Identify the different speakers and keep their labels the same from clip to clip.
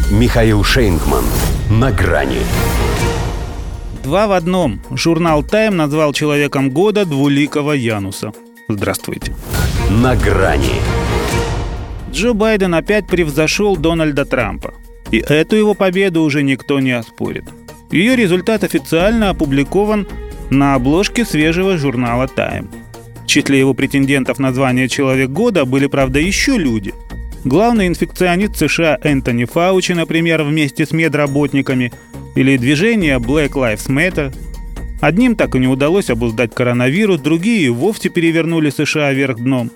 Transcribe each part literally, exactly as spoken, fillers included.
Speaker 1: Михаил Шейнгман. На грани.
Speaker 2: Два в одном. Журнал «Тайм» назвал человеком года двуликого Януса. Здравствуйте.
Speaker 1: На грани.
Speaker 2: Джо Байден опять превзошел Дональда Трампа. И эту его победу уже никто не оспорит. Ее результат официально опубликован на обложке свежего журнала «Тайм». В числе его претендентов на звание «Человек года» были, правда, еще люди. Главный инфекционист США Энтони Фаучи, например, вместе с медработниками, или движение Black Lives Matter. Одним так и не удалось обуздать коронавирус, другие вовсе перевернули США вверх дном.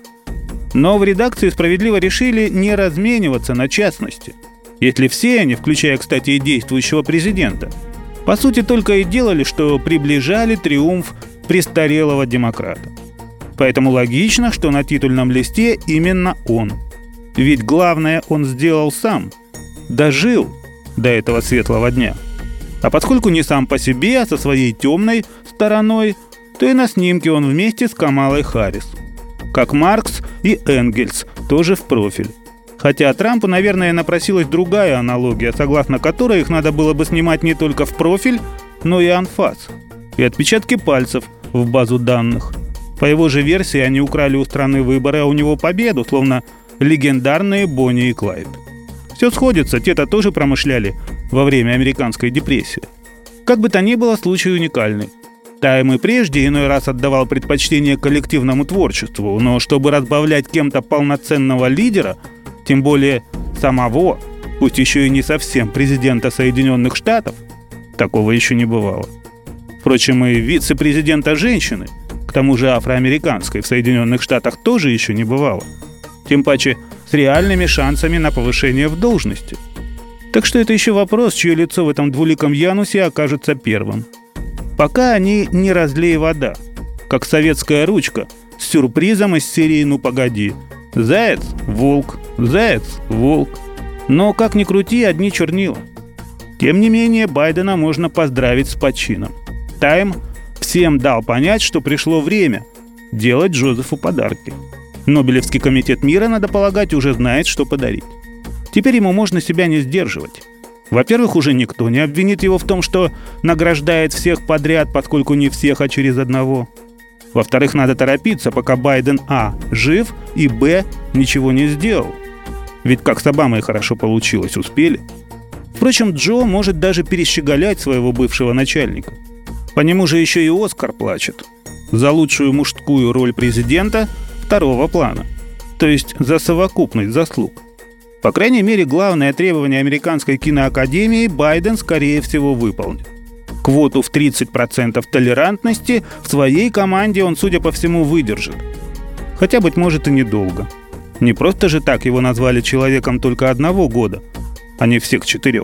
Speaker 2: Но в редакции справедливо решили не размениваться на частности. Если все они, включая, кстати, и действующего президента, по сути только и делали, что приближали триумф престарелого демократа. Поэтому логично, что на титульном листе именно он. Ведь главное он сделал сам. Дожил до этого светлого дня. А поскольку не сам по себе, а со своей темной стороной, то и на снимке он вместе с Камалой Харрис. Как Маркс и Энгельс, тоже в профиль. Хотя Трампу, наверное, напросилась другая аналогия, согласно которой их надо было бы снимать не только в профиль, но и анфас. И отпечатки пальцев в базу данных. По его же версии, они украли у страны выборы, а у него победу, словно легендарные Бонни и Клайд. Все сходится, те-то тоже промышляли во время американской депрессии. Как бы то ни было, случай уникальный. Тайм и прежде иной раз отдавал предпочтение коллективному творчеству, но чтобы разбавлять кем-то полноценного лидера, тем более самого, пусть еще и не совсем президента Соединенных Штатов, такого еще не бывало. Впрочем, и вице-президента женщины, к тому же афроамериканской, в Соединенных Штатах тоже еще не бывало. Тем паче с реальными шансами на повышение в должности. Так что это еще вопрос, чье лицо в этом двуликом Янусе окажется первым. Пока они не разлей вода, как советская ручка с сюрпризом из серии «Ну погоди». Заяц – волк, заяц – волк. Но, как ни крути, одни чернила. Тем не менее, Байдена можно поздравить с почином. «Тайм» всем дал понять, что пришло время делать Джозефу подарки. Нобелевский комитет мира, надо полагать, уже знает, что подарить. Теперь ему можно себя не сдерживать. Во-первых, уже никто не обвинит его в том, что награждает всех подряд, поскольку не всех, а через одного. Во-вторых, надо торопиться, пока Байден а. жив и б. ничего не сделал. Ведь как с Обамой хорошо получилось, успели. Впрочем, Джо может даже перещеголять своего бывшего начальника. По нему же еще и Оскар плачет. За лучшую мужскую роль президента второго плана. То есть за совокупность заслуг. По крайней мере, главное требование американской киноакадемии Байден, скорее всего, выполнит. Квоту в тридцать процентов толерантности в своей команде он, судя по всему, выдержит. Хотя, быть может, и недолго. Не просто же так его назвали человеком только одного года, а не всех четырех.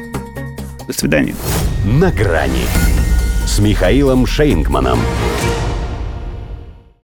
Speaker 2: До свидания.
Speaker 1: На грани с Михаилом Шейнгманом.